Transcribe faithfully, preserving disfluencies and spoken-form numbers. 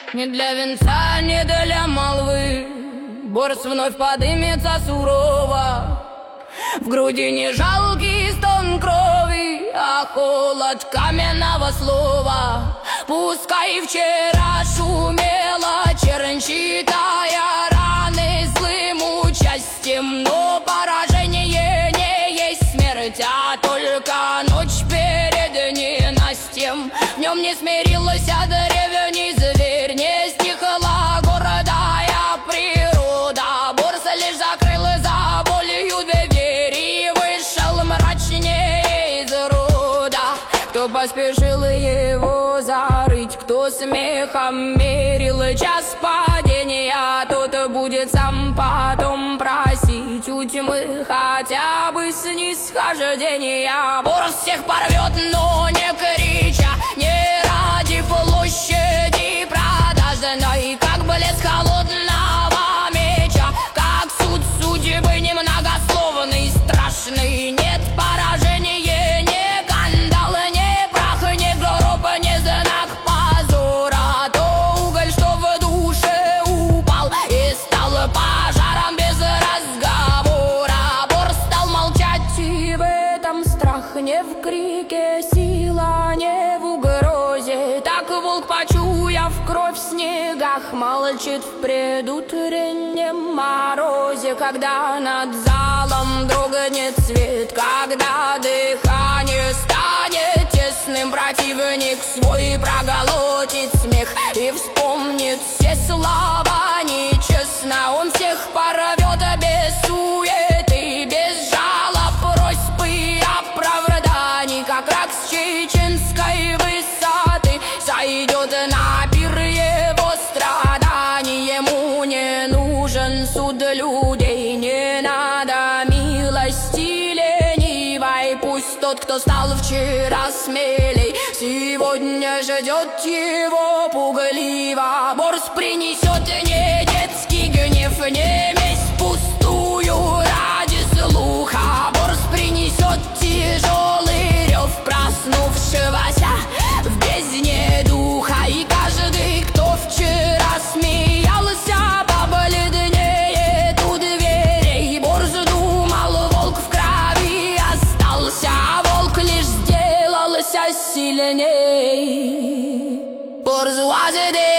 Не для венца, не для молвы, Борс вновь подымется сурово. В груди не жалкий стон крови, а холод каменного слова. Пускай вчера шумела чернь, считая раны злым участием, но поражение не есть смерть, а только ночь перед ненастьем. В нем не смирилась древний зверь, не стихла городая природа. Борс лишь закрыл за болью дверь и вышел мрачнее из рода. Кто поспешил его зарыть, кто смехом мерил час падения, тот будет сам потом просить у тьмы хотя бы снисхождения. Борс всех порвет, но не крича, не ради площади продажной, как блеск холодного меча, как суд судьбы немногословный, страшный. Нет поражения, не кандал, не прах, не гроб, не знак позора. То уголь, что в душе упал и стал пожаром без разговора. Борс стал молчать, и в этом страх не в крике, сила не в угрозе. Так волк, почуяв кровь в снегах, молчит в предутреннем морозе. Когда над залом дрогнет свет, когда дыхание станет тесным, противник свой проглотит смех и вспомнит все слова нечестно. Он всех порвет без суеты, без жалоб, просьб и оправданий, как рак с чеченской высоты сойдет на пир его страданий. Ему не нужен суд людей, не надо милости ленивой. Пусть тот, кто стал вчера смелей, сегодня ждет его пугливо. Борс принесет не детский гнев, не месть пустую ради слуха. Борс принесет тяжелый рев проснувшегося в бездне духа. И каждый, кто вчера смеялся, побледнеет у дверей. Борс думал, волк в крови остался, а волк лишь сделался сильней. Борс was it